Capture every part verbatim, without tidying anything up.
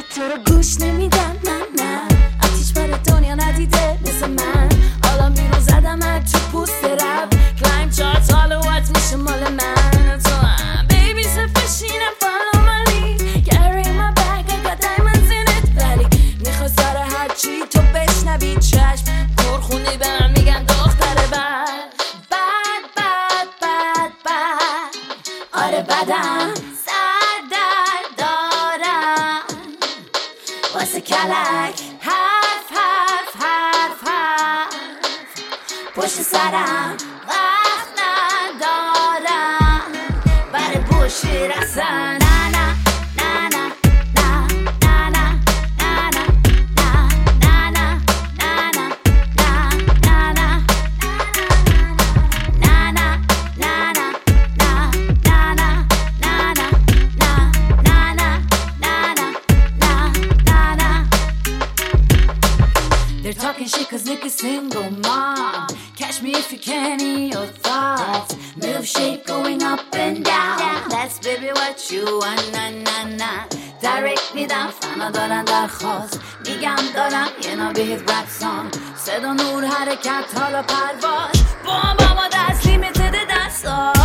تو رو گوش نمیدم من نه آتیش بار دنیا ندیده مثل من حالا بیرون زدم از تو پوست رب کلایم چارت حالا وات میشه مال من تو هم بیبی سفشینم follow my lead carry my bag I got diamonds in it ولی میخوای سر هر چی تو بشنوی چشم پرخونی به من میگن دختر بد بد بد بد بد آره بدم سر در دارم واسه کلک حرف حرف حرف حرف پشت سرم وقت ندارم برای بوشی رسن نه نه نه نه They're talking shit cause Nick is single mom Catch me if you can in your thoughts Milkshake going up and down That's baby what you want na na na Direct میدم فنا دارن درخواست میگم دارم یه نابهت رپ سان صدا نور حرکت حالا پرواز با بابا دست لیمیتد دست آه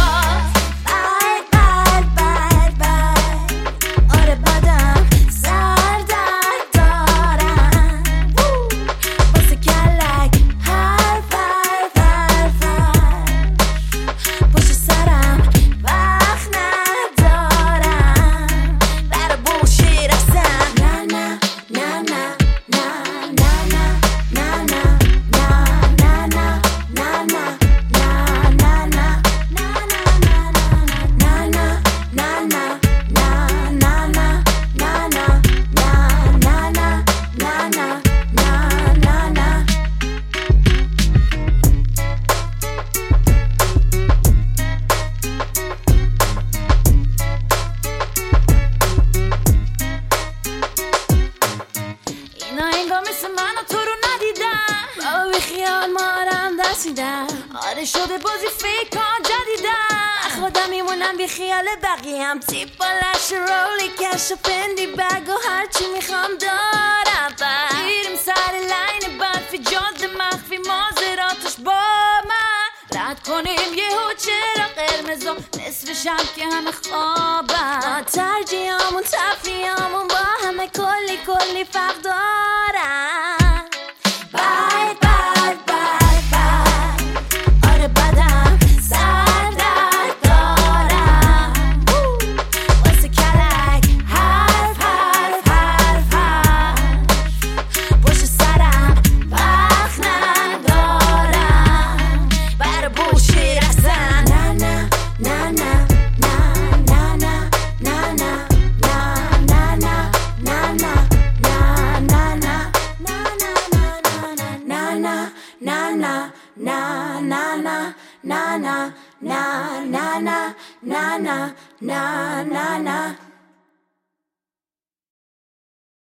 آره شده بازی فیکان جدیدن خودم میمونم بی خیال بقیم تیپ بالش رولی کش و پندی بگ و هرچی میخوام دارم گیریم سر لین برفی جاده مخفی مازراتش با من رد کنیم یه هو چرا قرمزا نصف شب که همه خوابم ترجیحامون تفریحامون با همه کلی کلی فرق دارم بای بای بای na na na na na na na na na na na na na